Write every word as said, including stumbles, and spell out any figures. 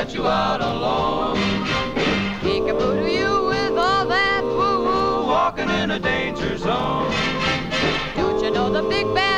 let you out alone. Peekaboo to you with all that woo-woo, Walking in a danger zone. don't you know the big bad